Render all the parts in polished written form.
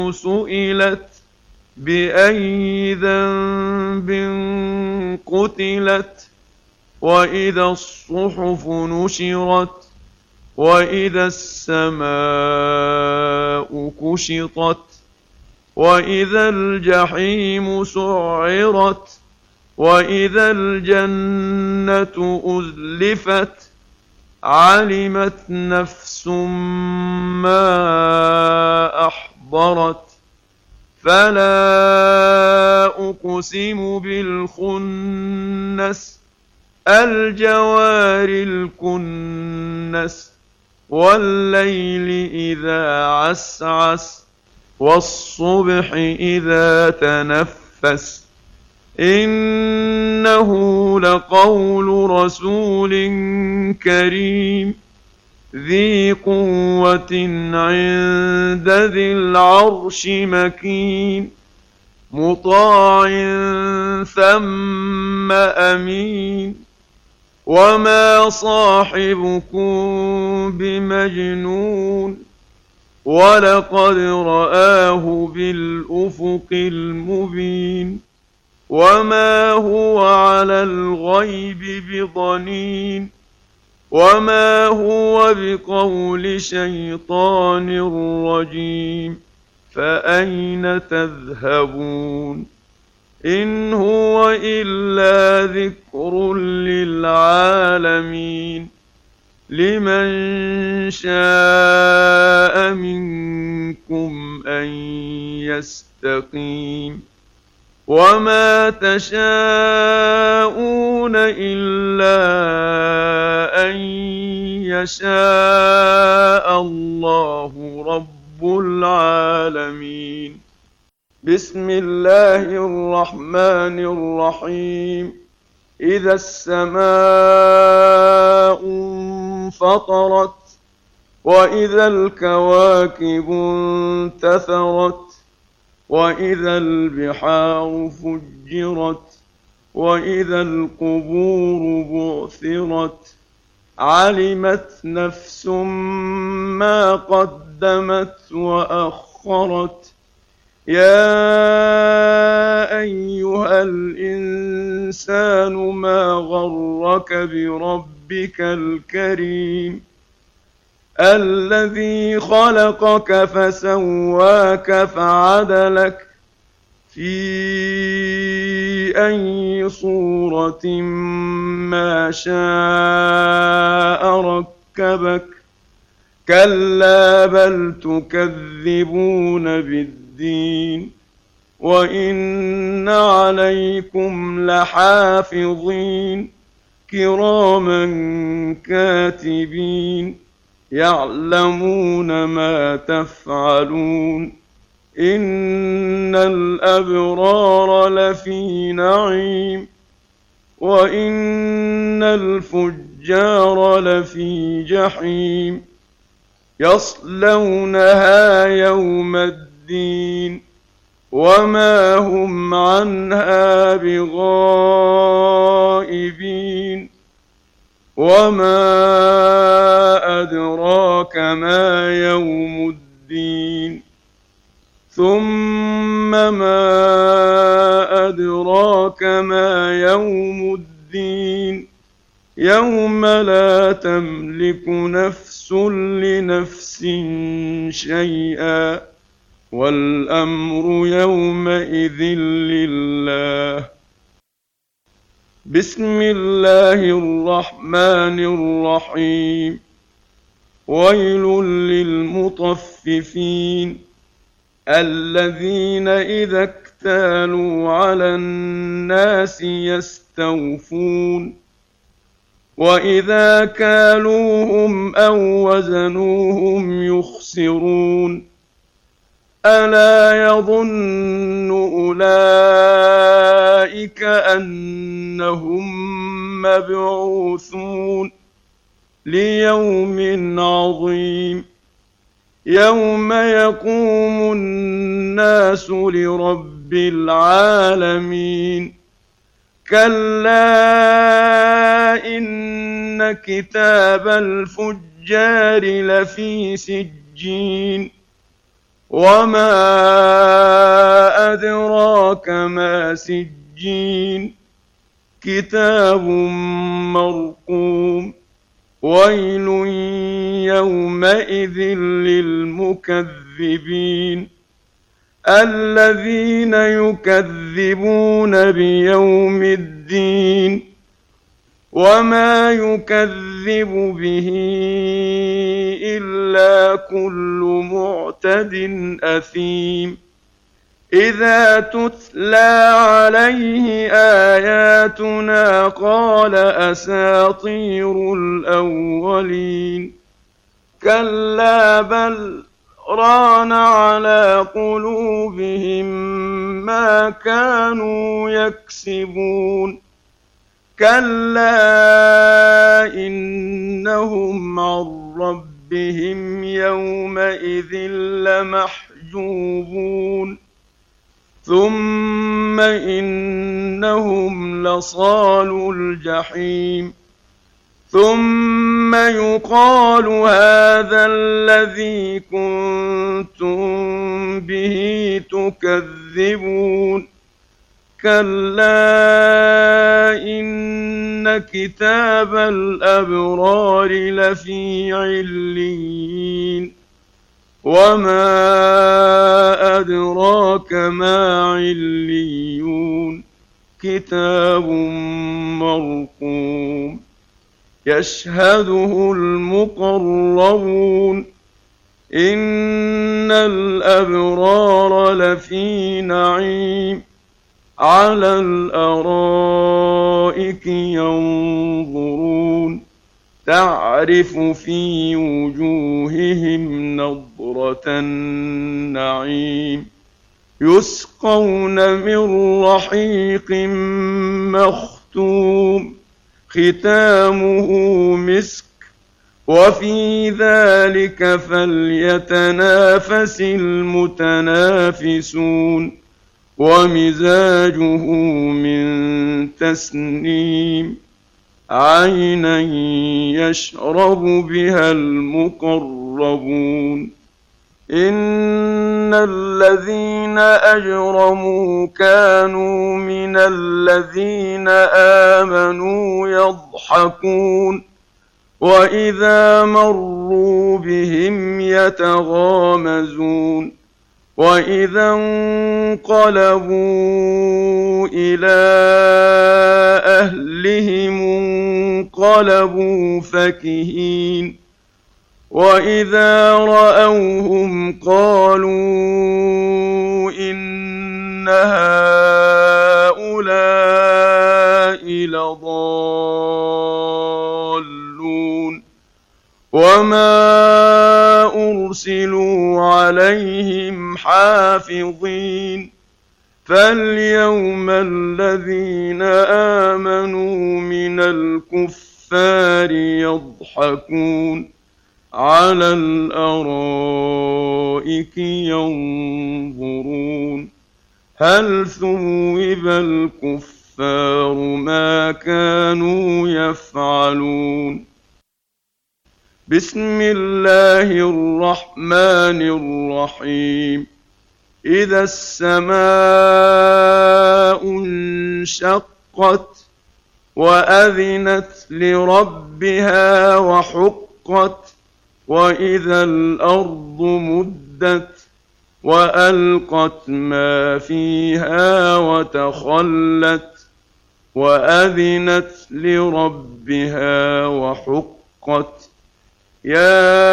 سئلت بأي ذنب قتلت وإذا الصحف نشرت وإذا السماء كشطت وإذا الجحيم سعرت وإذا الجنة أزلفت علمت نفس ما أحضرت فلا أقسم بالخنس الجوار الكنس والليل إذا عسعس والصبح إذا تنفس إنه لقول رسول كريم ذي قوة عند ذي العرش مكين مطاع ثم أمين وما صاحبكم بمجنون ولقد رآه بالأفق المبين وما هو على الغيب بضنين وما هو بقول شيطان رجيم فأين تذهبون إن هو إلا ذكر للعالمين لمن شاء منكم أن يستقيم وما تشاءون إلا أن يشاء الله رب العالمين بسم الله الرحمن الرحيم إذا السماء انفطرت وإذا الكواكب انتثرت وإذا البحار فجرت وإذا القبور بعثرت علمت نفس ما قدمت وأخرت يا أيها الإنسان ما غرك بربك الكريم الذي خلقك فسواك فعدلك في أي صورة ما شاء ركبك كلا بل تكذبون بالدين وإن عليكم لحافظين كراما كاتبين يعلمون ما تفعلون إن الأبرار لفي نعيم وإن الفجار لفي جحيم يصلونها يوم الدين وما هم عنها بغائبين وما أدراك ما يوم الدين ثم ما أدراك ما يوم الدين يوم لا تملك نفس لنفس شيئا والأمر يومئذ لله بسم الله الرحمن الرحيم ويل للمطففين الذين إذا اكتالوا على الناس يستوفون وإذا كالوهم أو وزنوهم يخسرون ألا يظن أولئك أنهم مبعوثون ليوم عظيم يوم يقوم الناس لرب العالمين كلا إن كتاب الفجار لفي سجين وما أدراك ما سجين كتاب مرقوم ويل يومئذ للمكذبين الذين يكذبون بيوم الدين وما يكذب به إلا كل معتد أثيم إذا تتلى عليه آياتنا قال أساطير الأولين كلا بل ران على قلوبهم ما كانوا يكسبون كلا إنهم عن ربهم يومئذ لمحجوبون ثم إنهم لصالو الجحيم ثم يقال هذا الذي كنتم به تكذبون كلا إن كتاب الأبرار لفي عليين وما أدراك ما عليون كتاب مرقوم يشهده المقربون إن الأبرار لفي نعيم على الأرائك ينظرون تعرف في وجوههم نضرة النعيم يسقون من رحيق مختوم ختامه مسك وفي ذلك فليتنافس المتنافسون ومزاجه من تسنيم عينا يشرب بها المقربون إن الذين أجرموا كانوا من الذين آمنوا يضحكون وإذا مروا بهم يتغامزون وإذا انقلبوا إلى أهلهم انقلبوا فكهين وإذا رأوهم قالوا إن هؤلاء لضالون وما أرسلوا عليهم حافظين فاليوم الذين آمنوا من الكفار يضحكون على الأرائك ينظرون هل ثوب الكفار ما كانوا يفعلون بسم الله الرحمن الرحيم إذا السماء انشقت وأذنت لربها وحقت وإذا الأرض مدت وألقت ما فيها وتخلت وأذنت لربها وحقت يا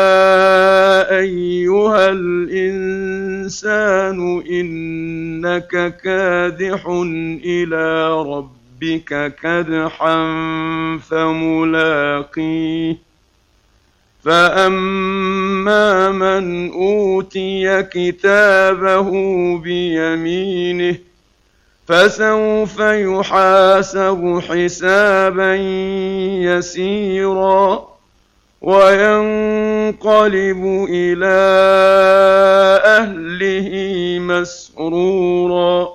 أيها الإنسان إنك كادح إلى ربك كدحا فملاقيه فأما من أوتي كتابه بيمينه فسوف يحاسب حسابا يسيرا وينقلب إلى أهله مسرورا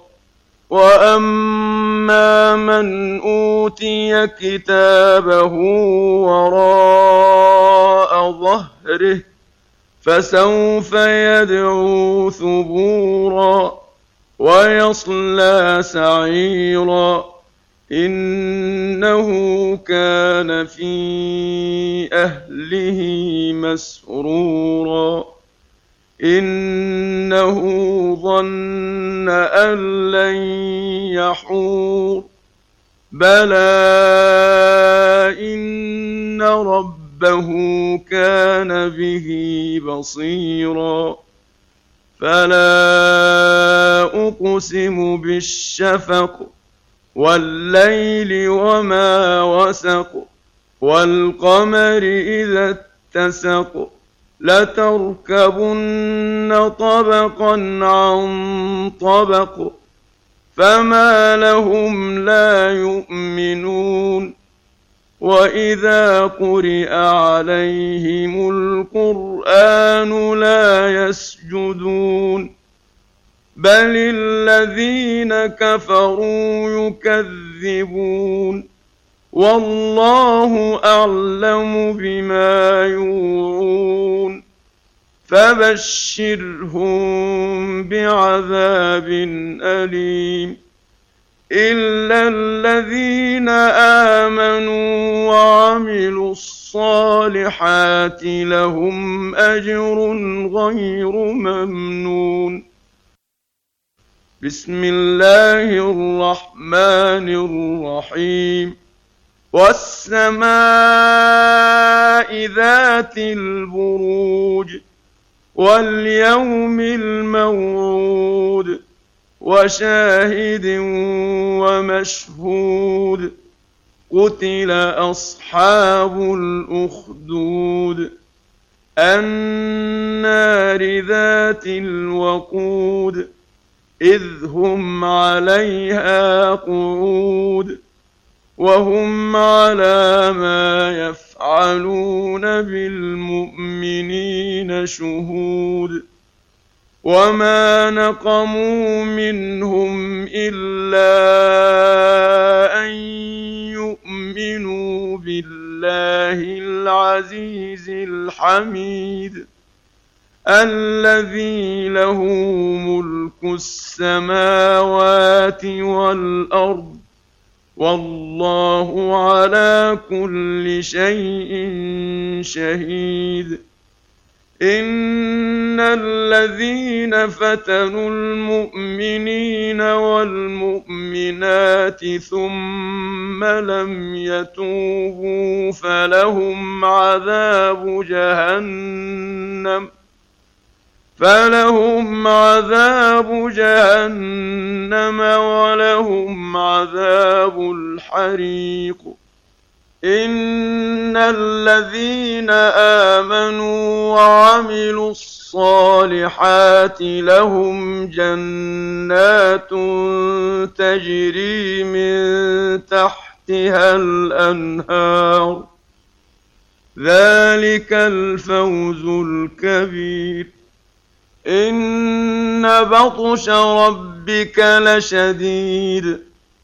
وأما من أوتي كتابه وراء ظهره فسوف يدعو ثبورا ويصلى سعيرا إنه كان في أهله مسرورا إنه ظن أن لن يحور بلى إن ربه كان به بصيرا فلا أقسم بالشفق والليل وما وسق والقمر إذا اتسق لتركبن طبقا عن طبق فما لهم لا يؤمنون وإذا قرئ عليهم القرآن لا يسجدون بل الذين كفروا يكذبون والله أعلم بما يوعون فبشرهم بعذاب أليم إلا الذين آمنوا وعملوا الصالحات لهم أجر غير ممنون بسم الله الرحمن الرحيم والسماء ذات البروج واليوم الموعود وشاهد ومشهود قتل أصحاب الأخدود النار ذات الوقود إذ هم عليها قعود وهم على ما يفعلون بالمؤمنين شهود وما نقموا منهم إلا أن يؤمنوا بالله العزيز الحميد الذي له ملك السماوات والأرض والله على كل شيء شهيد إن الذين فتنوا المؤمنين والمؤمنات ثم لم يتوبوا فلهم عذاب جهنم ولهم عذاب الحريق إن الذين آمنوا وعملوا الصالحات لهم جنات تجري من تحتها الأنهار ذلك الفوز الكبير إن بطش ربك لشديد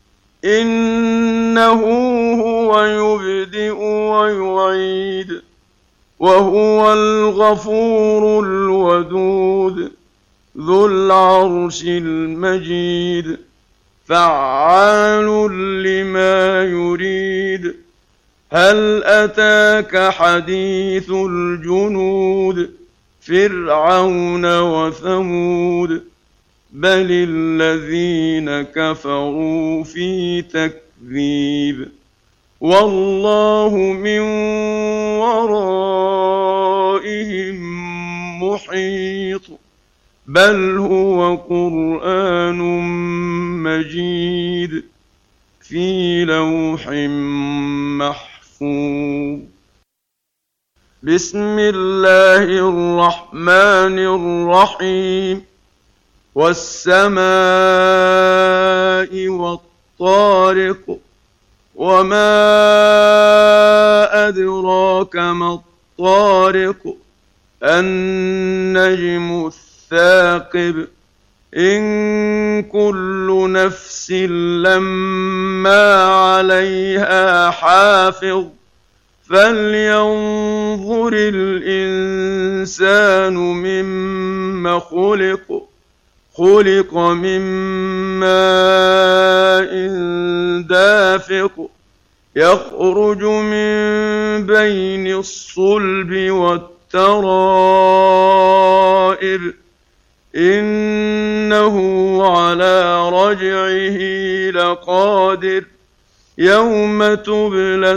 إنه هو يبدئ ويعيد وهو الغفور الودود ذو العرش المجيد فعال لما يريد هل أتاك حديث الجنود فرعون وثمود بل الذين كفروا في تكذيب والله من ورائهم محيط بل هو قرآن مجيد في لوح محفوظ بسم الله الرحمن الرحيم والسماء والطارق وما أدراك ما الطارق النجم الثاقب إن كل نفس لما عليها حافظ فلينظر الإنسان مما خلق خلق من ماء دافق يخرج من بين الصلب والترائب إنه على رجعه لقادر يوم تبلى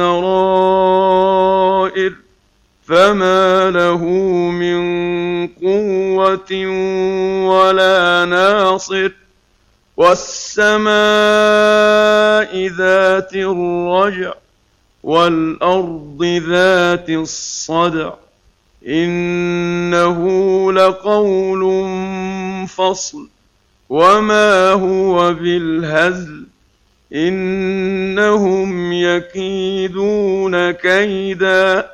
السرائر فما له من قوة ولا ناصر والسماء ذات الرجع والأرض ذات الصدع إنه لقول فصل وما هو بالهزل إنهم يكيدون كيدا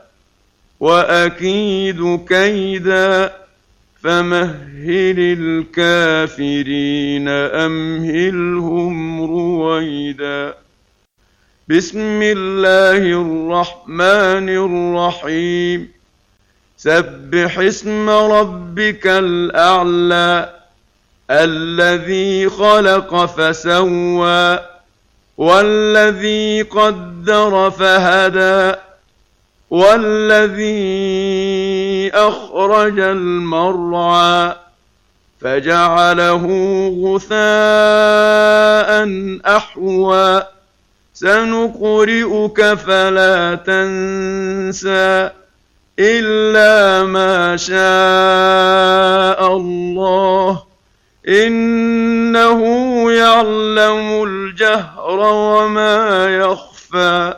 وأكيد كيدا فمهل الكافرين أمهلهم رويدا. بسم الله الرحمن الرحيم. سبح اسم ربك الأعلى الذي خلق فسوى والذي قدر فهدى والذي أخرج المرعى فجعله غثاء أحوى سنقرئك فلا تنسى إلا ما شاء الله إنه يعلم الجهر وما يخفى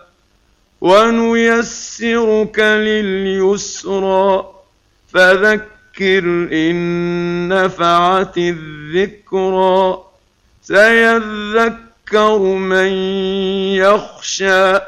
ونيسرك لليسرى فذكر إن نفعت الذكرى سيذكر من يخشى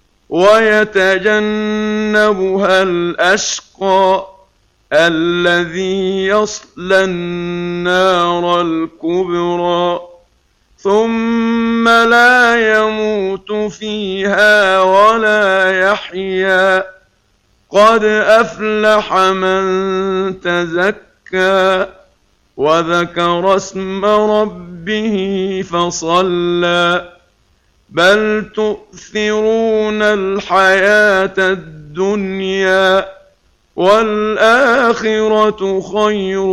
ويتجنبها الأشقى الذي يصلى النار الكبرى ثم لا يموت فيها ولا يحيا قد أفلح من تزكى وذكر اسم ربه فصلى بل تؤثرون الحياة الدنيا والآخرة خير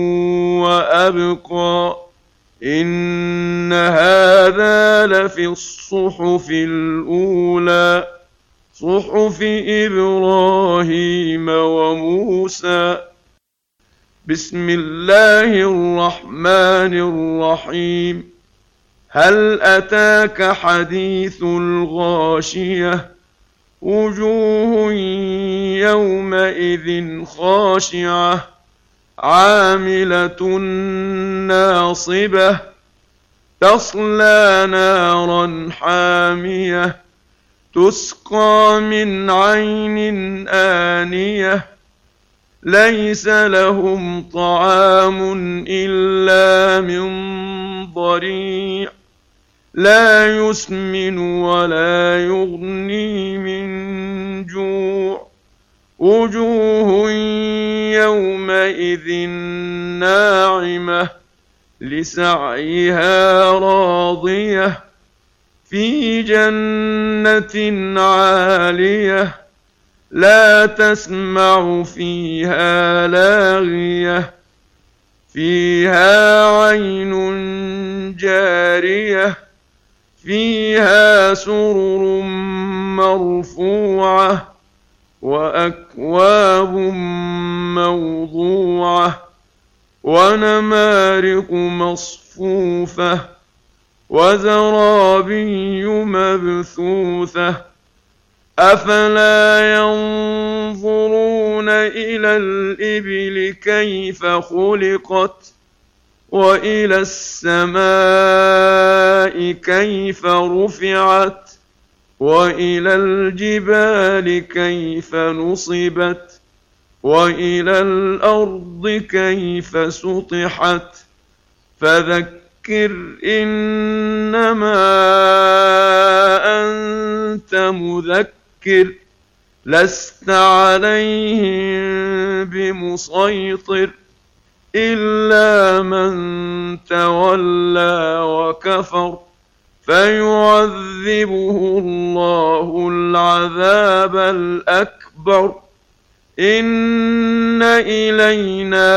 وأبقى إن هذا لفي الصحف الأولى صحف إبراهيم وموسى. بسم الله الرحمن الرحيم. هل أتاك حديث الغاشية وجوه يومئذ خاشعة عاملة ناصبة تصلى نارا حامية تسقى من عين آنية ليس لهم طعام إلا من ضريع لا يسمن ولا يغني من جوع وجوه يومئذ ناعمة لسعيها راضية في جنة عالية لا تسمع فيها لاغية فيها عين جارية فيها سرر مرفوعة وأكواب موضوعة ونمارق مصفوفة وزرابي مبثوثة أفلا ينظرون إلى الإبل كيف خلقت وإلى السماء كيف رفعت وإلى الجبال كيف نصبت وإلى الأرض كيف سطحت فذكر إنما أنت مذكر لست عليهم بمسيطر إلا من تولى وكفر فيعذبه الله العذاب الأكبر إن إلينا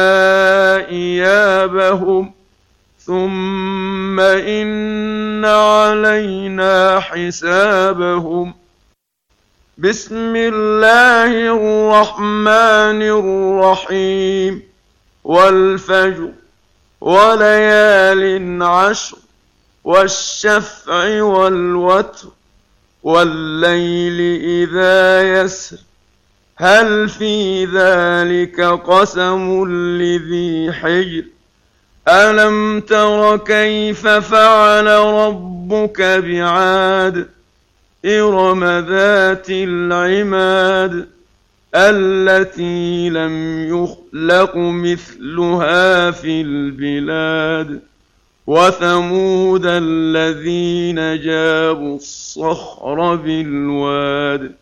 إيابهم ثم إن علينا حسابهم. بسم الله الرحمن الرحيم. والفجر وليال عشر والشفع والوتر والليل إذا يسر هل في ذلك قسم لذي حجر ألم تر كيف فعل ربك بعاد إرم ذات العماد التي لم يخلق مثلها في البلاد وثمود الذين جابوا الصخر بالواد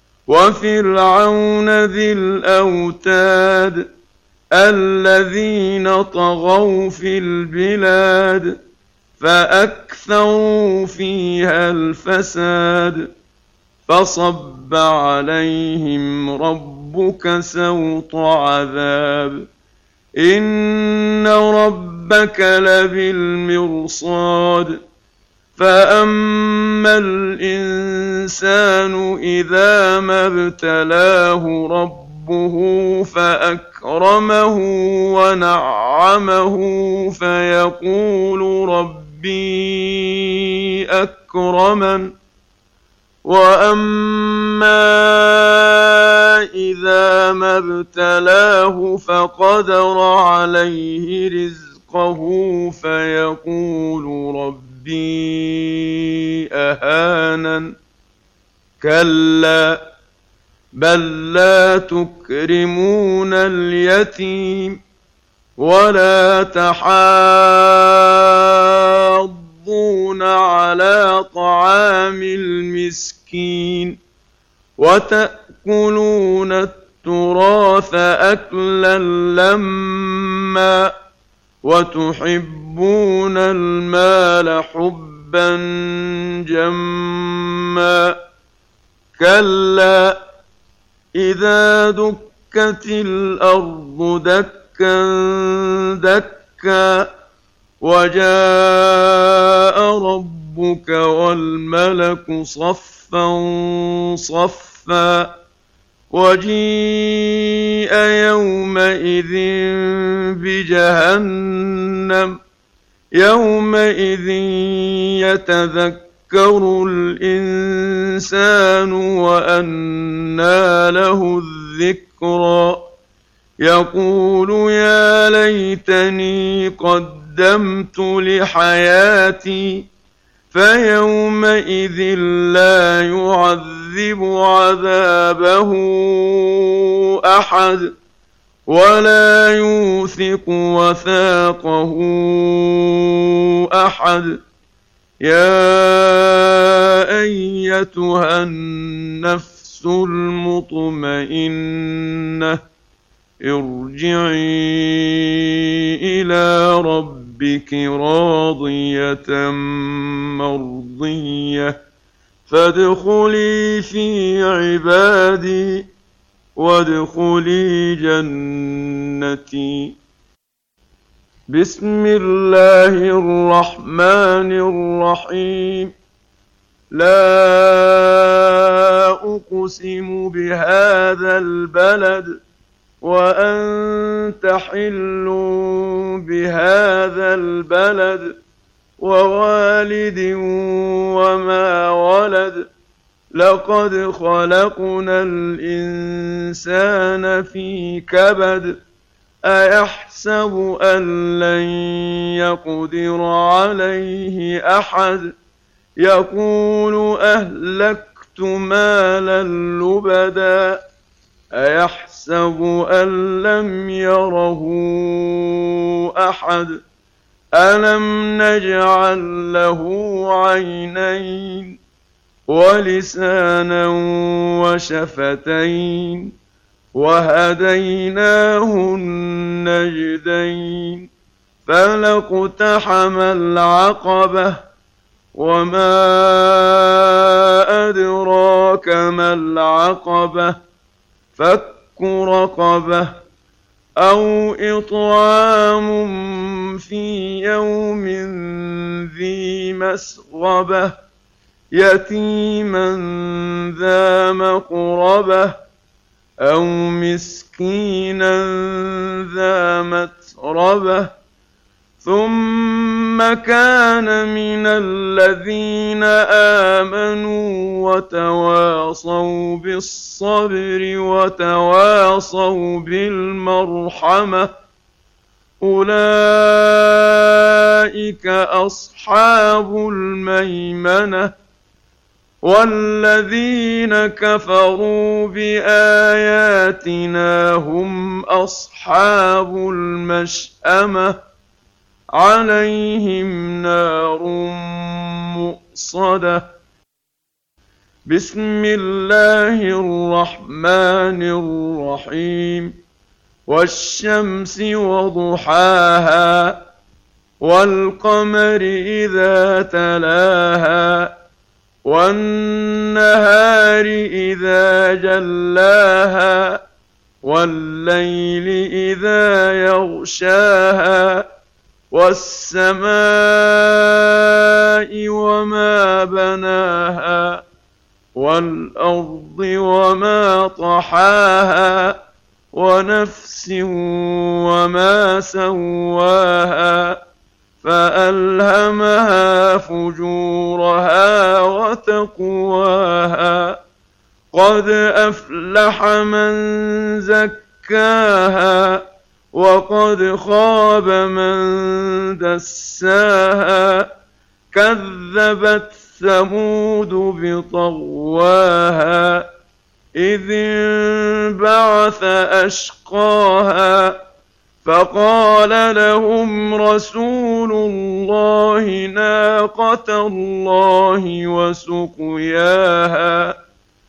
وفرعون ذي الأوتاد الذين طغوا في البلاد فأكثروا فيها الفساد فصب عليهم ربك سوط عذاب إن ربك لبالمرصاد فأما الإنسان إذا ما ابتلاه ربه فأكرمه ونعمه فيقول ربي أكرمن وأما إذا ما ابتلاه فقدر عليه رزقه فيقول ربي أهانن كلا بل لا تكرمون اليتيم ولا تحاضون على طعام المسكين وتأكلون التراث أكلا لما وتحبون المال حبا جما كلا إذا دكت الأرض دكا دكا وجاء ربك والملك صفا صفا وجيء يومئذ بجهنم يومئذ يتذكر الإنسان وأنى له الذكرى يقول يا ليتني قدمت لحياتي فيومئذ لا يعذب عذابه أحد ولا يوثق وثاقه أحد يا أيتها النفس المطمئنة ارجعي إلى ربك راضية مرضية فادخلي في عبادي وادخلي جنتي. بسم الله الرحمن الرحيم. لا أقسم بهذا البلد وأنت حل بهذا البلد ووالد وما ولد لقد خلقنا الإنسان في كبد أيحسب أن لن يقدر عليه أحد يقول أهلكت مالا لبدا أيحسب أن لم يره أحد ألم نجعل له عينين ولسانا وشفتين وهديناه النجدين فلا اقتحم العقبة وما أدراك ما العقبة فك رقبة أو إطعام في يوم ذي مسغبة يتيما ذا مقربة أو مسكينا ذا متربة ثم كان من الذين آمنوا وتواصوا بالصبر وتواصوا بالمرحمة أولئك أصحاب الميمنة والذين كفروا بآياتنا هم أصحاب المشأمة عليهم نار مؤصدة بسم الله الرحمن الرحيم والشمس وضحاها والقمر إذا تلاها والنهار إذا جلاها والليل إذا يغشاها والسماء وما بناها والأرض وما طحاها ونفس وما سواها فألهمها فجورها وتقواها قد أفلح من زكاها وقد خاب من دساها كذبت ثمود بطغواها إذ انبعث أشقاها فقال لهم رسول الله ناقة الله وسقياها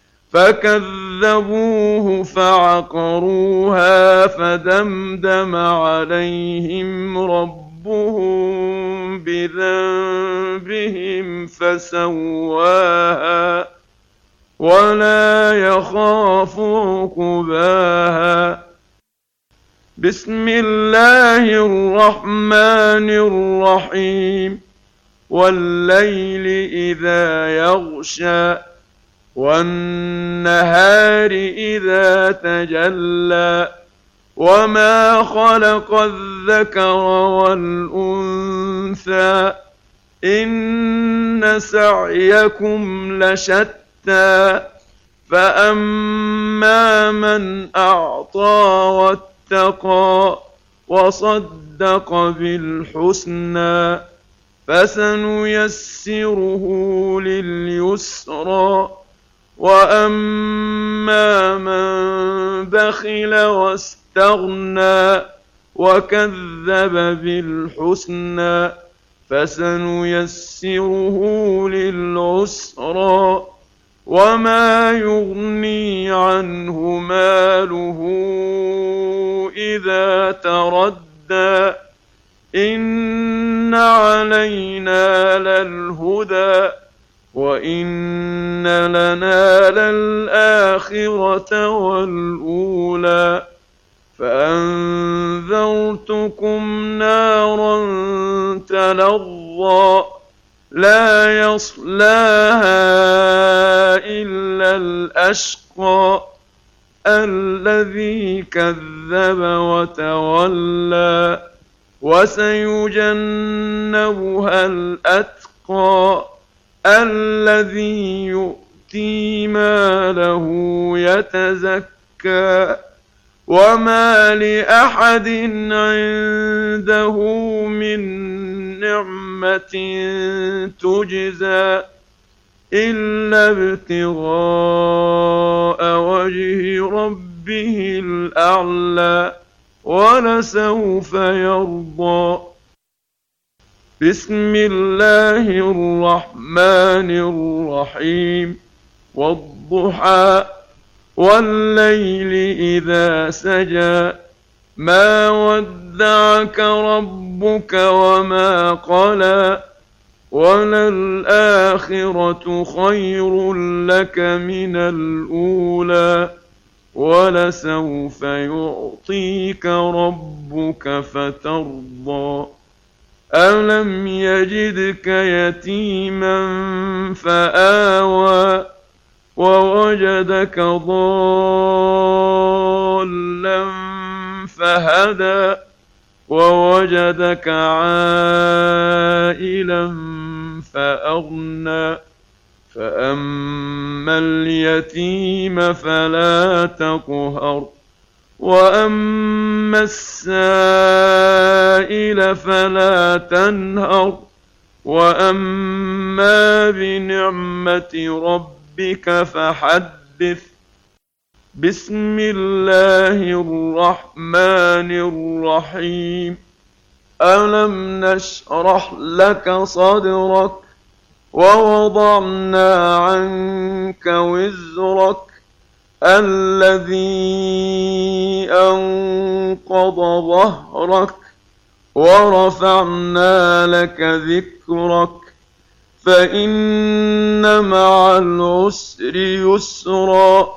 فكذبوه فعقروها فدمدم عليهم ربهم بذنبهم فسواها ولا يخاف عقباها بسم الله الرحمن الرحيم والليل إذا يغشى والنهار إذا تجلى وما خلق الذكر والأنثى إن سعيكم لشتى فأما من أعطى واتقى وصدق بالحسنى فسنيسره لليسرى وأما من بخل واستغنى وكذب بالحسنى فسنيسره للعسرى وما يغني عنه ماله إذا تردى إن علينا للهدى وإن لنا للآخرة والأولى فأنذرتكم نارا تلظى لا يصلاها إلا الأشقى الذي كذب وتولى وسيجنبها الأتقى الذي يؤتي ماله يتزكى وما لأحد عنده من نعمة تجزى إلا ابتغاء وجه ربه الأعلى ولسوف يرضى بسم الله الرحمن الرحيم والضحى والليل إذا سجى ما ودعك ربك وما قلى وللآخرة خير لك من الأولى ولسوف يعطيك ربك فترضى ألم يجدك يتيما فآوى ووجدك ضالا فهدى ووجدك عائلا فأغنى فأما اليتيم فلا تقهر وأما السائل فلا تنهر وأما بنعمة ربك فحدث بسم الله الرحمن الرحيم ألم نشرح لك صدرك ووضعنا عنك وزرك الذي أنقض ظهرك ورفعنا لك ذكرك فإن مع العسر يسرا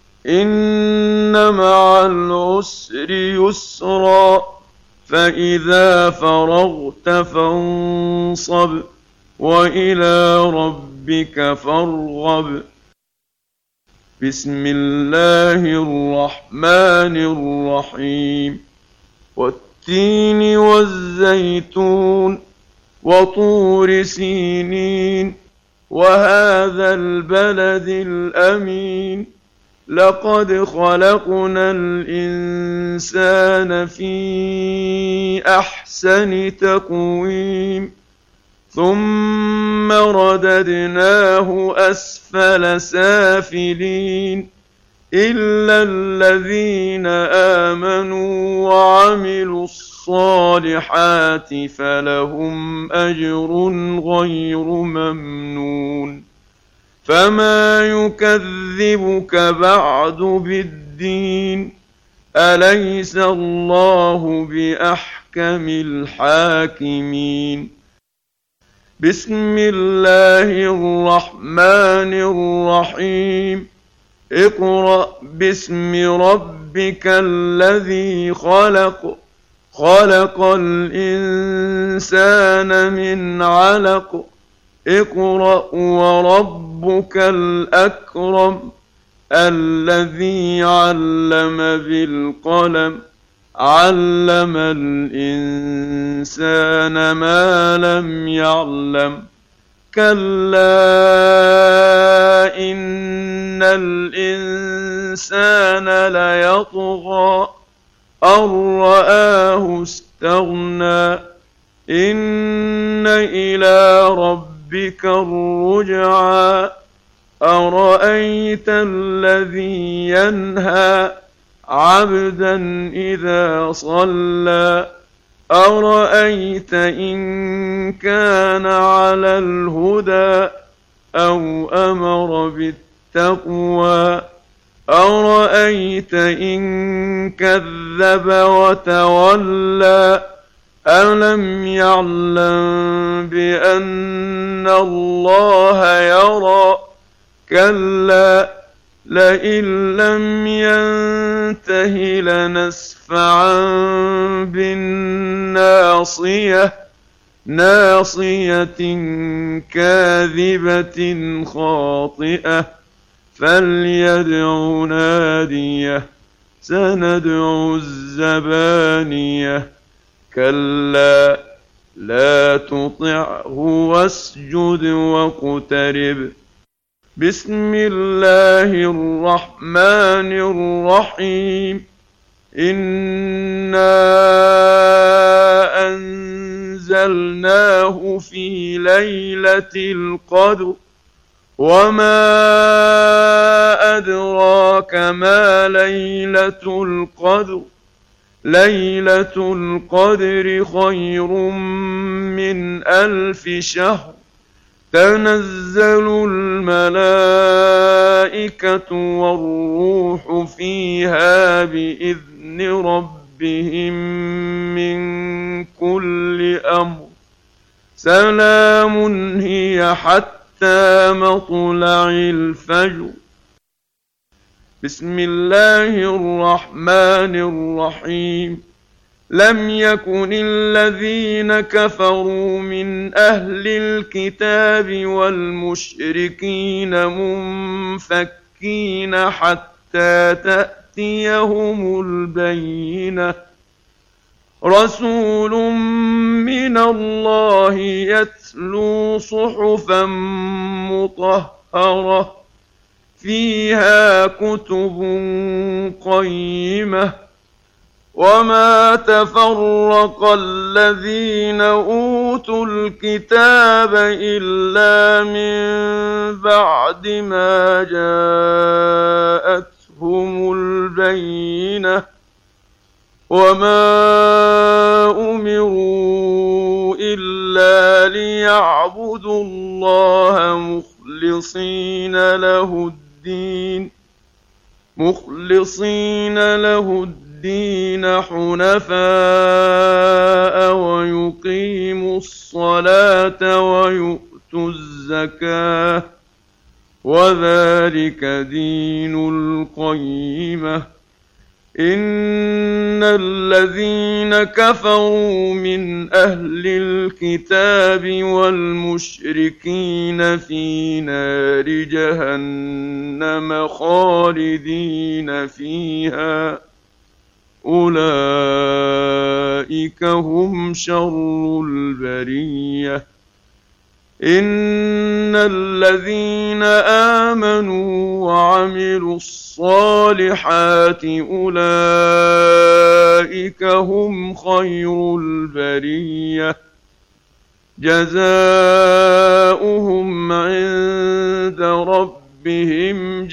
إن مع العسر يسرا فإذا فرغت فانصب وإلى ربك فارغب بسم الله الرحمن الرحيم والتين والزيتون وطور سينين وهذا البلد الأمين لقد خلقنا الإنسان في أحسن تقويم ثم رددناه أسفل سافلين إلا الذين آمنوا وعملوا الصالحات فلهم أجر غير ممنون فما يكذبك بعد بالدين أليس الله بأحكم الحاكمين بسم الله الرحمن الرحيم اقرأ باسم ربك الذي خلق خلق الإنسان من علق اقرأ وربك الأكرم الذي علم بالقلم علم الإنسان ما لم يعلم كلا إن الإنسان ليطغى أن رآه استغنى إن إلى ربك الرجعى أرأيت الذي ينهى عبدا إذا صلى أرأيت إن كان على الهدى أو أمر بالتقوى أرأيت إن كذب وتولى ألم يعلم بأن الله يرى كلا لئن لم ينته لنسفعا بالناصية ناصية كاذبة خاطئة فليدع ناديه سندع الزبانية كلا لا تطعه واسجد واقترب بسم الله الرحمن الرحيم إنا أنزلناه في ليلة القدر وما أدراك ما ليلة القدر ليلة القدر خير من 1000 شهر تنزل الملائكة والروح فيها بإذن ربهم من كل أمر سلام هي حتى مطلع الفجر. بسم الله الرحمن الرحيم. لم يكن الذين كفروا من أهل الكتاب والمشركين منفكين حتى تأتيهم البينة. رسول من الله يتلو صحفا مطهرة فيها كتب قيمة. وما تفرق الذين أوتوا الكتاب إلا من بعد ما جاءتهم البينة. وما أمروا إلا ليعبدوا الله مخلصين له الدين حنفاء ويقيموا الصلاة ويؤتوا الزكاة وذلك دين القيمة. إن الذين كفروا من أهل الكتاب والمشركين في نار جهنم خالدين فيها أولئك هم شر البرية. إن الذين آمنوا وعملوا الصالحات أولئك هم خير البرية. جزاؤهم عند ربهم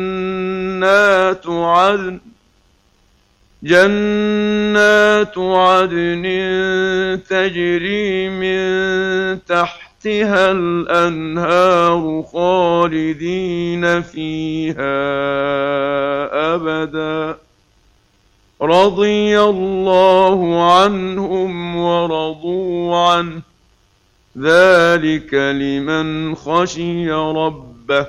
جنات عدن تجري من تحتها الأنهار خالدين فيها أبدا. رضي الله عنهم ورضوا عنه ذلك لمن خشي ربه.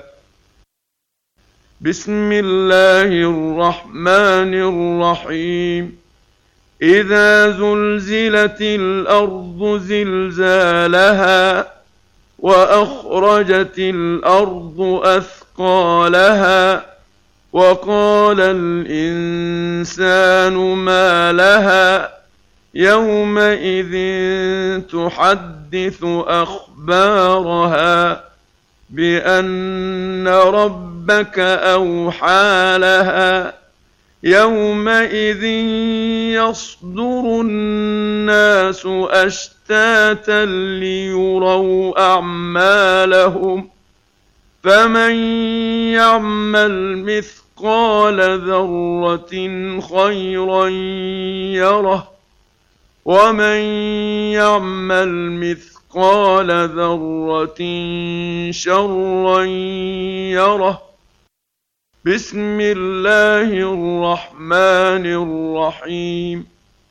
بسم الله الرحمن الرحيم. إذا زلزلت الأرض زلزالها وأخرجت الأرض أثقالها وقال الإنسان ما لها يومئذ تحدث أخبارها بأن ربك أوحى لها. يومئذ يصدر الناس أشتاتا ليروا أعمالهم فمن يعمل مثقال ذرة خيرا يره ومن يعمل مثقال ذرة شرا يره. بسم الله الرحمن الرحيم.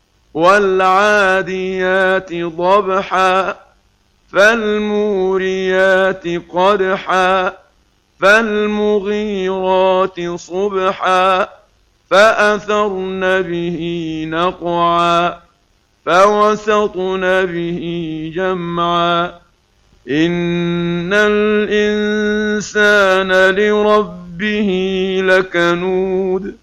والعاديات ضبحا فالموريات قدحا فالمغيرات صبحا فأثرن به نقعا فوسطن به جمعا. إن الإنسان لربه لكنود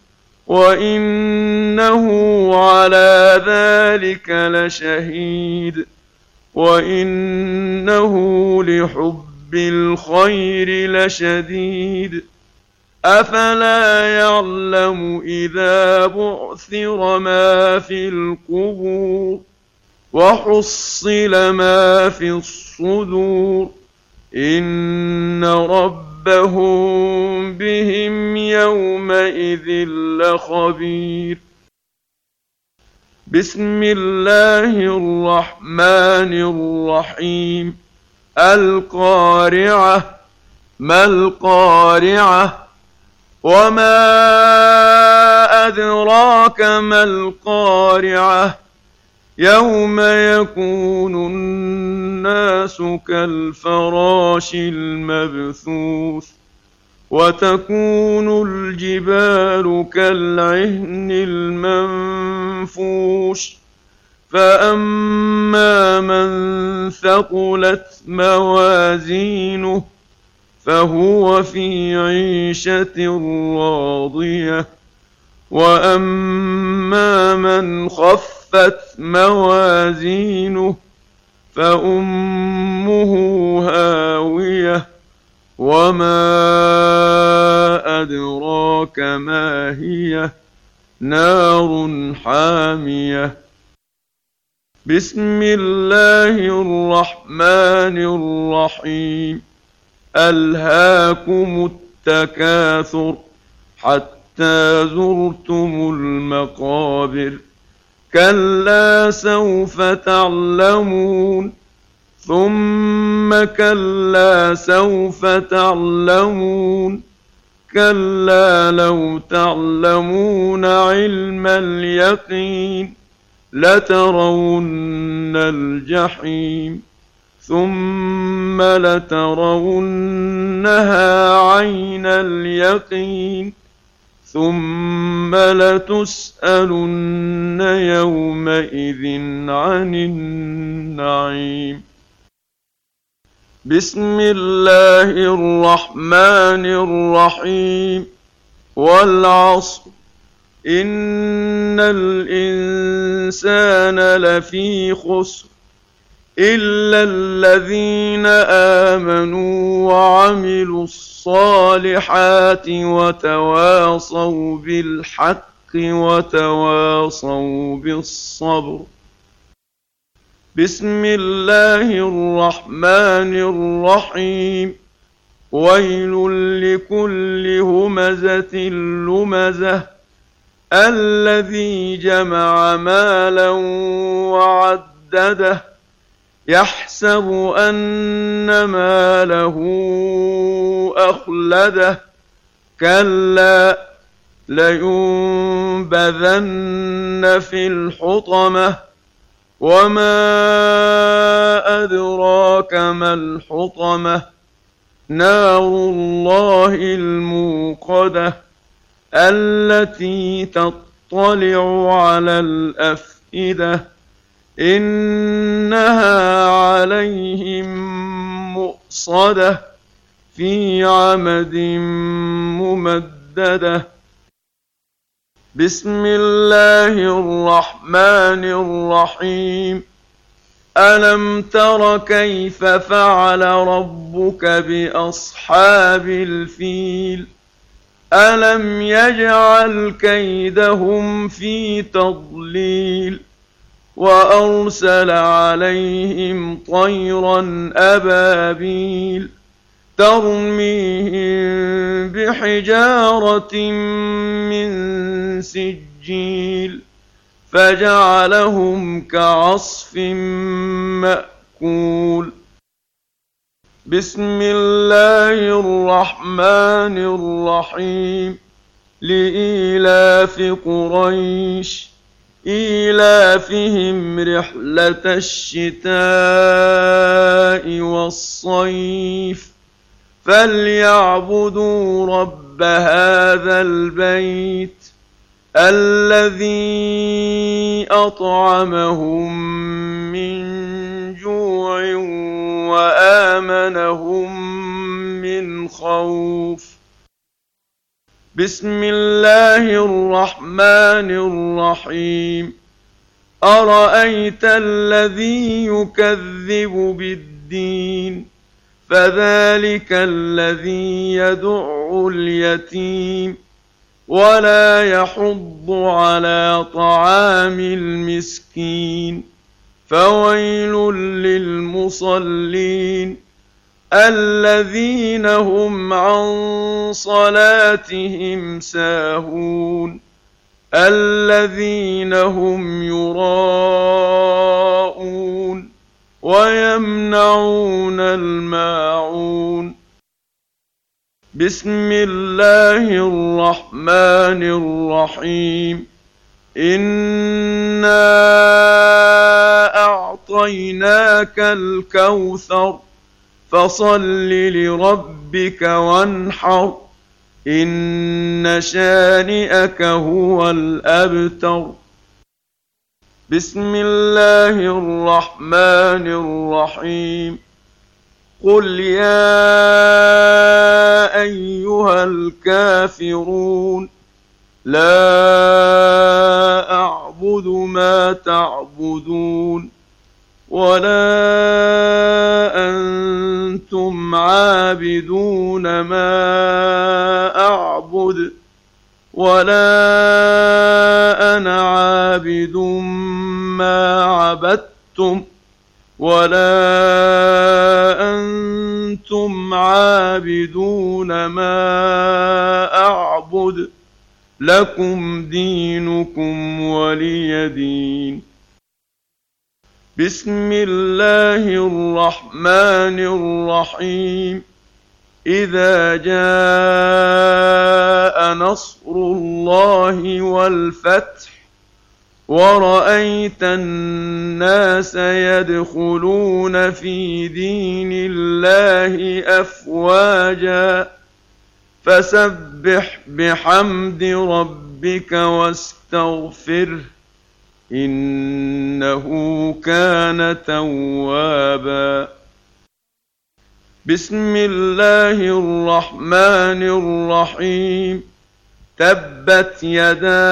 وإنه على ذلك لشهيد وإنه لحب الخير لشديد. أفلا يعلم إذا بعثر ما في القبور وحصل ما في الصدور إن ربهم بهم يومئذ لخبير. بسم الله الرحمن الرحيم القارعة ما القارعة وما أدراك ما القارعة يوم يكون الناس كالفراش المبثوث وتكون الجبال كالعهن المنفوش فأما من ثقلت موازينه فهو في عيشة راضية وأما من خفت موازينه فأمه هاوية وما أدراك ما هي نار حامية بسم الله الرحمن الرحيم ألهاكم التكاثر حتى زرتم المقابر كلا سوف تعلمون ثم كلا سوف تعلمون كلا لو تعلمون علم اليقين لترون الجحيم ثم لترونها عين اليقين ثم لتسألن يومئذ عن النعيم بسم الله الرحمن الرحيم والعصر إن الإنسان لفي خسر إلا الذين آمنوا وعملوا الصالحات وتواصوا بالحق وتواصوا بالصبر بسم الله الرحمن الرحيم ويل لكل همزة لمزة الذي جمع مالا وعدده يحسب أن ماله أخلده كلا لينبذن في الحطمة وما أدراك ما الحطمة نار الله الموقدة التي تطلع على الأفئدة إنها عليهم مؤصدة في عمد ممددة بسم الله الرحمن الرحيم ألم تر كيف فعل ربك بأصحاب الفيل ألم يجعل كيدهم في تضليل وأرسل عليهم طيرا أبابيل ترميهم بحجارة من سجيل فجعلهم كعصف مأكول بسم الله الرحمن الرحيم لإيلاف قريش إيلافهم رحلة الشتاء والصيف فليعبدوا رب هذا البيت الذي أطعمهم من جوع وآمنهم من خوف بسم الله الرحمن الرحيم أرأيت الذي يكذب بالدين فذلك الذي يدع اليتيم ولا يحض على طعام المسكين فويل للمصلين الذين هم عن صلاتهم ساهون الذين هم يراءون ويمنعون الماعون. بسم الله الرحمن الرحيم. إنا أعطيناك الكوثر فصل لربك وانحر إن شانئك هو الأبتر. بسم الله الرحمن الرحيم. قل يا أيها الكافرون لا أعبد ما تعبدون ولا أنتم عابدون ما أعبد ولا أنا عابد ما عبدتم ولا أنتم عابدون ما أعبد لكم دينكم ولي دين. بسم الله الرحمن الرحيم. إذا جاء نصر الله والفتح ورأيت الناس يدخلون في دين الله أفواجا فسبح بحمد ربك واستغفره إنه كان توابا. بسم الله الرحمن الرحيم. تبت يدا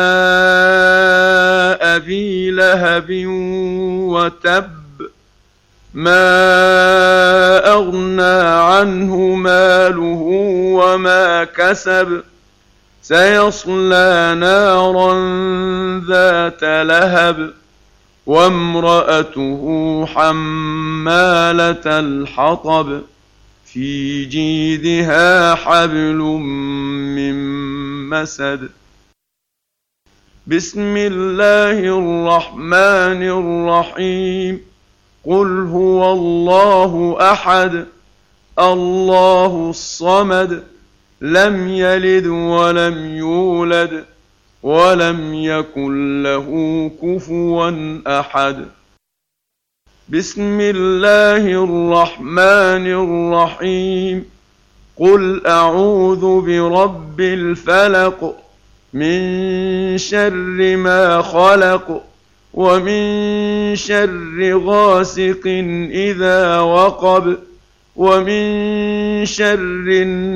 أبي لهب وتب ما أغنى عنه ماله وما كسب سيصلى نارا ذات لهب وامرأته حمالة الحطب في جيدها حبل من مسد. بسم الله الرحمن الرحيم. قل هو الله أحد الله الصمد لم يلد ولم يولد ولم يكن له كفوا أحد. بسم الله الرحمن الرحيم. قل أعوذ برب الفلق من شر ما خلق ومن شر غاسق إذا وقب ومن شر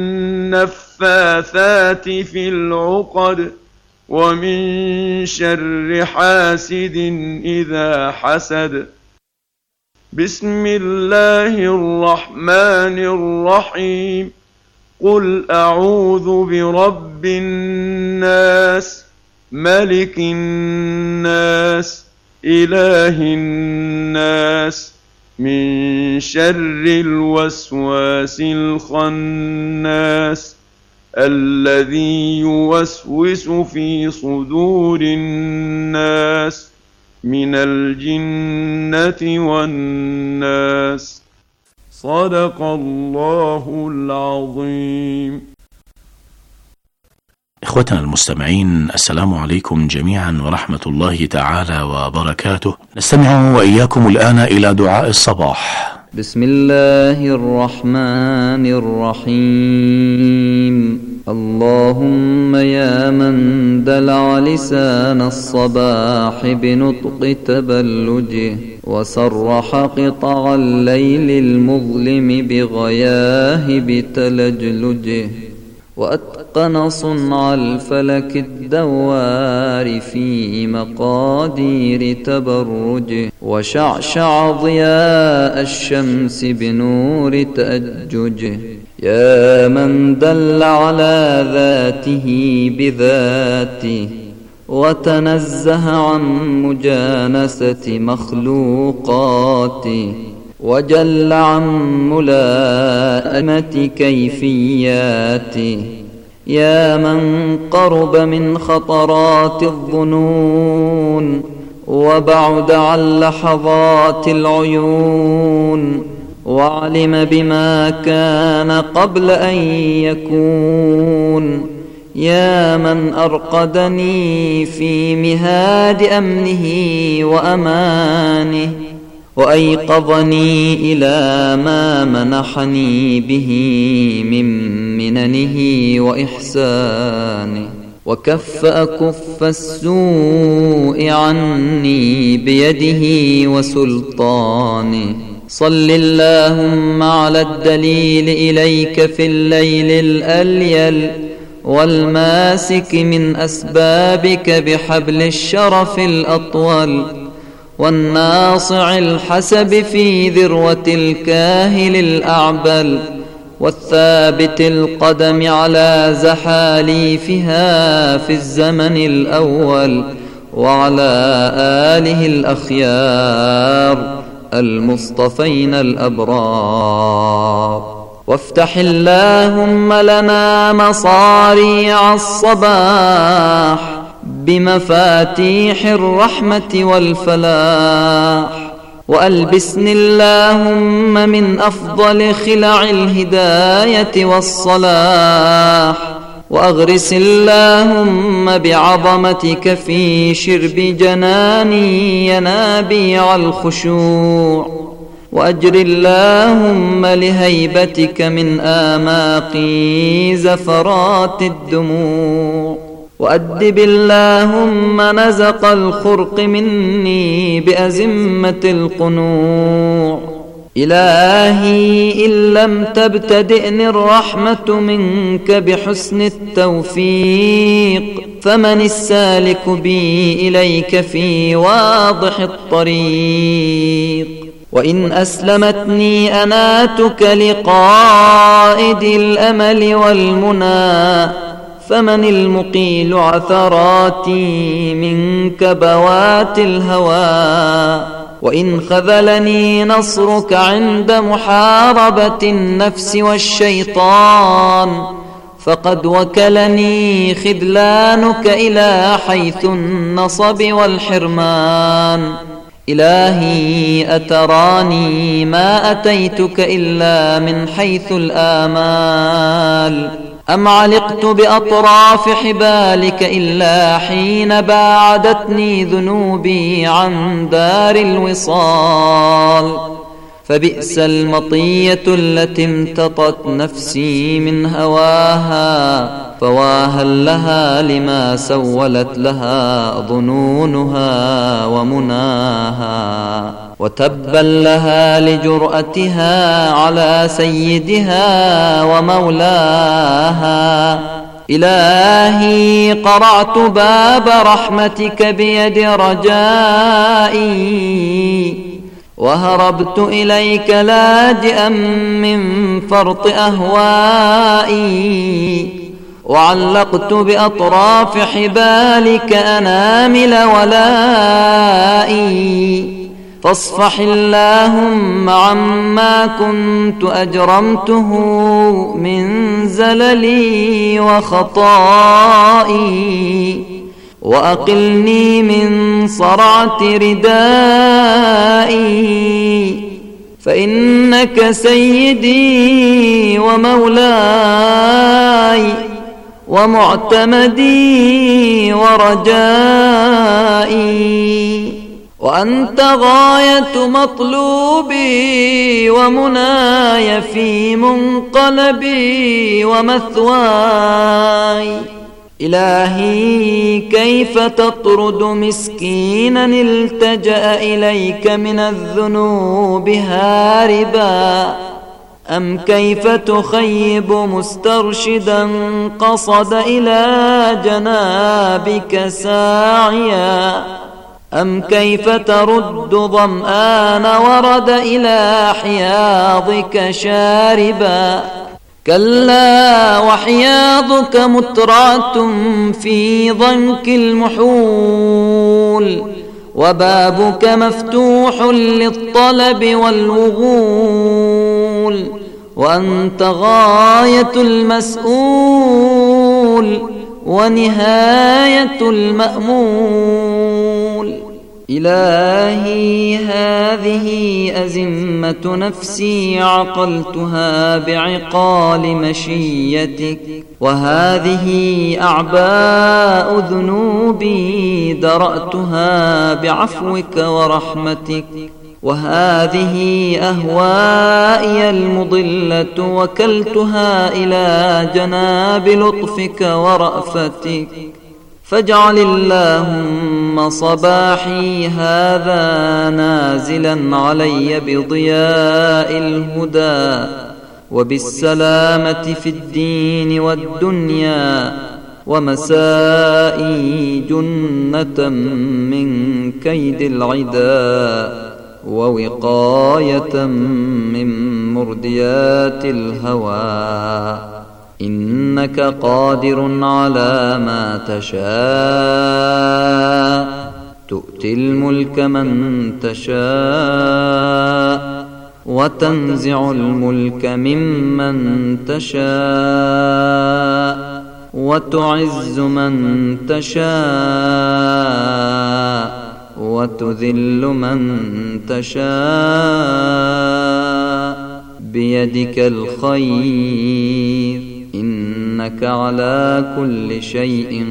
النفاثات في العقد ومن شر حاسد إذا حسد. بسم الله الرحمن الرحيم. قل أعوذ برب الناس ملك الناس إله الناس من شر الوسواس الخناس الذي يوسوس في صدور الناس من الجنة والناس. صدق الله العظيم. إخوتنا المستمعين، السلام عليكم جميعا ورحمة الله تعالى وبركاته. نستمع وإياكم الآن إلى دعاء الصباح. بسم الله الرحمن الرحيم. اللهم يا من دلع لسان الصباح بنطق تبلجه وسرح قطع الليل المظلم بغياهب تلجلجه وأتقن صنع الفلك الدوار في مقادير تبرجه وشعشع ضياء الشمس بنور تأججه. يا من دل على ذاته بذاته وتنزه عن مجانسة مخلوقاته وجل عن ملائمة كيفياته. يا من قرب من خطرات الظنون وبعد عن لحظات العيون، وعلم بما كان قبل أن يكون. يا من أرقدني في مهاد أمنه وأمانه، وأيقظني إلى ما منحني به من مننه وإحسانه، وكف أكف السوء عني بيده وسلطانه. صل اللهم على الدليل إليك في الليل الأليل، والماسك من أسبابك بحبل الشرف الأطول، والناصع الحسب في ذروة الكاهل الأعبل، والثابت القدم على زحاليفها في الزمن الأول، وعلى آله الأخيار المصطفين الأبرار. وافتح اللهم لنا مصاريع الصباح بمفاتيح الرحمة والفلاح، وألبسني اللهم من أفضل خلع الهداية والصلاح، وأغرس اللهم بعظمتك في شرب جناني ينابيع الخشوع، وأجر اللهم لهيبتك من آماقي زفرات الدموع، وأدب اللهم نزق الخرق مني بأزمة القنوع. إلهي إن لم تبتدئني الرحمة منك بحسن التوفيق، فمن السالك بي إليك في واضح الطريق. وإن أسلمتني أناتك لقائد الأمل والمنى، فمن المقيل عثراتي من كبوات الهوى. وإن خذلني نصرك عند محاربة النفس والشيطان، فقد وكلني خذلانك إلى حيث النصب والحرمان. إلهي أتراني ما أتيتك إلا من حيث الآمال، أم علقت بأطراف حبالك إلا حين باعدتني ذنوبي عن دار الوصال. فبئس المطية التي امتطت نفسي من هواها، فواها لها لما سولت لها ظنونها ومناها، وتبا لها لجرأتها على سيدها ومولاها. إلهي قرعت باب رحمتك بيد رجائي، وهربت إليك لاجئا من فرط أهوائي، وعلقت بأطراف حبالك أنامل ولائي. فاصفح اللهم عما كنت أجرمته من زللي وخطائي، وأقلني من صرعة ردائي، فإنك سيدي ومولاي ومعتمدي ورجائي، وأنت غاية مطلوبي ومناي في منقلبي ومثواي. إلهي كيف تطرد مسكينا التجأ إليك من الذنوب هاربا، أم كيف تخيب مسترشدا قصد إلى جنابك ساعيا، أم كيف ترد ظمآن ورد إلى حياضك شاربا. كلا وحياضك مترعة في ضنك المحول، وبابك مفتوح للطلب والوغول، وأنت غاية المسؤول المقبول ونهاية المأمول. إلهي هذه أزمة نفسي عقلتها بعقال مشيتك، وهذه أعباء ذنوبي درأتها بعفوك ورحمتك، وهذه أهوائي المضلة وكلتها إلى جناب لطفك ورأفتك. فاجعل اللهم صباحي هذا نازلا علي بضياء الهدى وبالسلامة في الدين والدنيا، ومسائي جنة من كيد العدا ووقاية من مرديات الهوى. إنك قادر على ما تشاء، تؤتي الملك من تشاء وتنزع الملك ممن تشاء وتعز من تشاء وتذل من تشاء، بيدك الخير، إنك على كل شيء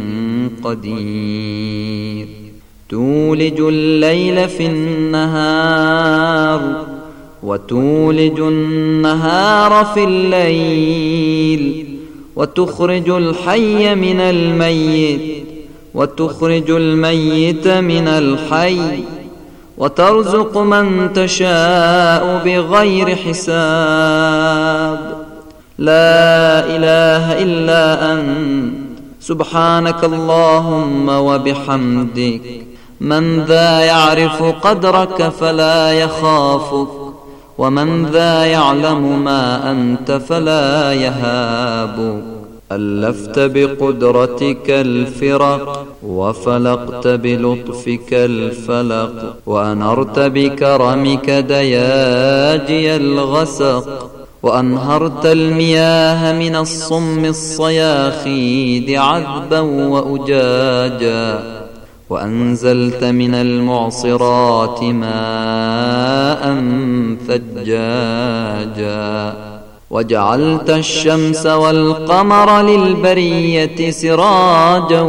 قدير. تولج الليل في النهار وتولج النهار في الليل، وتخرج الحي من الميت وتخرج الميت من الحي، وترزق من تشاء بغير حساب. لا إله إلا أنت سبحانك اللهم وبحمدك. من ذا يعرف قدرك فلا يخافك، ومن ذا يعلم ما أنت فلا يهابك. ألفت بقدرتك الفرق وفلقت بلطفك الفلق، وأنرت بكرمك دياجي الغسق، وأنهرت المياه من الصم الصياخيد عذبا وأجاجا، وأنزلت من المعصرات ماء ثجاجا، وجعلت الشمس والقمر للبرية سراجا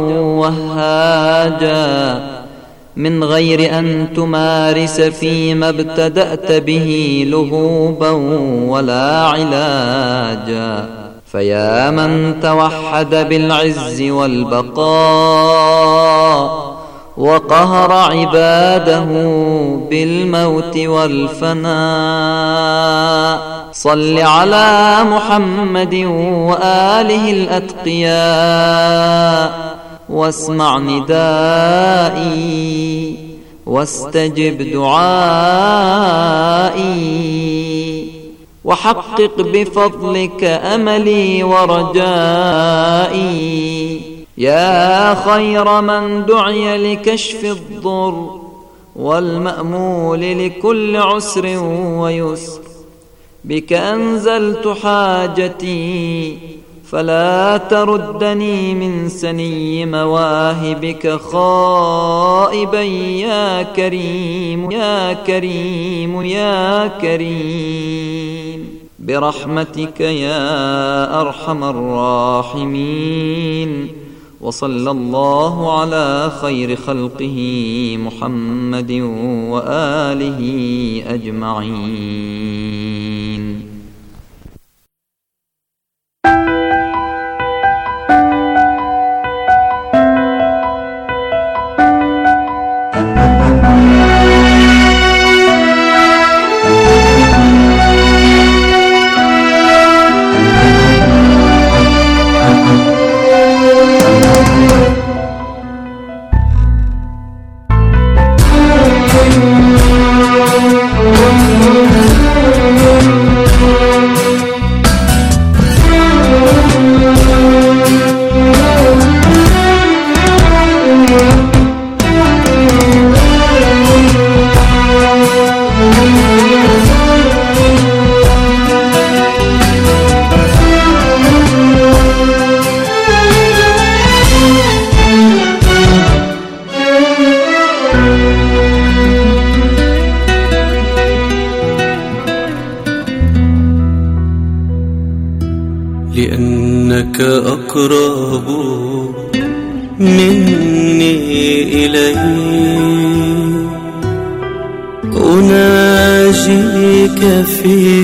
وهاجا، من غير أن تمارس فيما ابتدأت به لهوبا ولا علاجا. فيا من توحد بالعز والبقاء وقهر عباده بالموت والفناء، صل على محمد وآله الأتقياء، واسمع ندائي واستجب دعائي، وحقق بفضلك أملي ورجائي. يا خير من دعي لكشف الضر والمأمول لكل عسر ويسر، بك أنزلت حاجتي فلا تردني من سني مواهبك خائبا يا كريم يا كريم يا كريم، برحمتك يا أرحم الراحمين. وصلى الله على خير خلقه محمد وآله أجمعين. لأنك أقرب مني إليك، أناجيك في